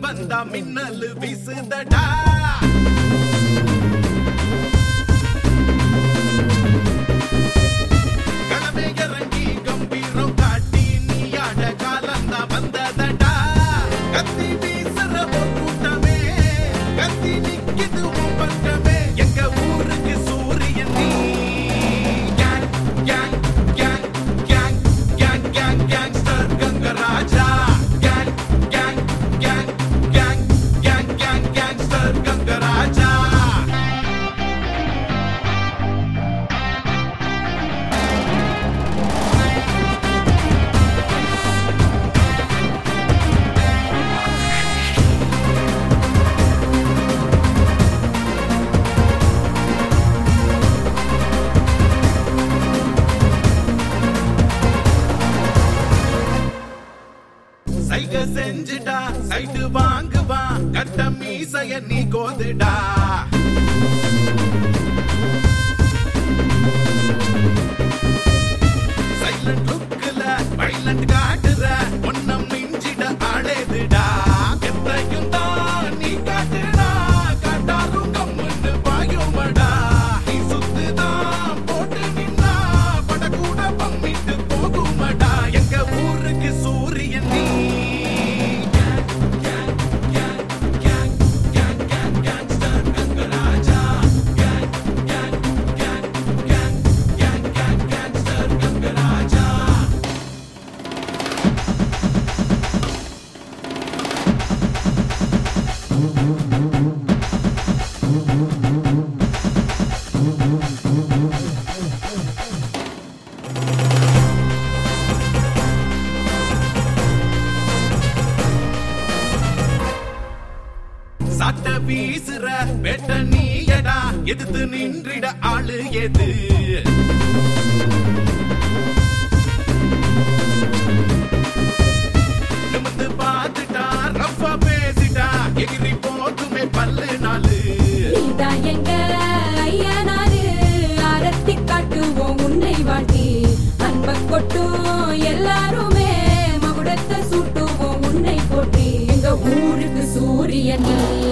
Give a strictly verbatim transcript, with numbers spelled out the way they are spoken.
வந்தா மின்னல் வீசுதடா. களமே இறங்கி கம்பீரம் காட்டி நீ ஆட காலந்தா வந்ததடா. கத்தி வீசுற ஒரு கூட்டமே கத்தி நிக்குது உன் பக்கமே. எங்க ஊருக்கு சூரியன் நீ. Gang gang gang gang gang gang gangster Gangaraja. Gang gang gang gang gang gang gangster Gangaraja. சைக செஞ்சுடா சைடு வாங்குவா கட்ட மீசைய நீ கோதுடா. சைலண்ட் லுக்ல வைலண்ட் காட்டுற ஒன்னம் மிஞ்சிட ஆளேதுடா. எத்தையும் தான் நீ காட்டுடா காட்டாரும் கம்முன்னு பாயுமடா. நீ சுத்துதான் போட்டு நின்னா பட கூட பம்மிட்டு போகுமடா. எங்க ஊருக்கு சூரியன் நீ. சட்ட வீசுற வெட்ட நீயடா எதிர்த்து நின்றிட ஆளு எது. நிமிந்து பார்த்துட்டா ரஃபா பேசிட்டா எகிரி போகுமே பல்லு நாளு. நீதான் எங்க ஐயனாரு ஆரத்தி காட்டுவோம் உன்னை வாட்டி. அன்ப கொட்டும் எல்லாருமே மகுடத்தை சூட்டுவோம் உன்னை போட்டி. எங்க ஊருக்கு சூரியன் நீ.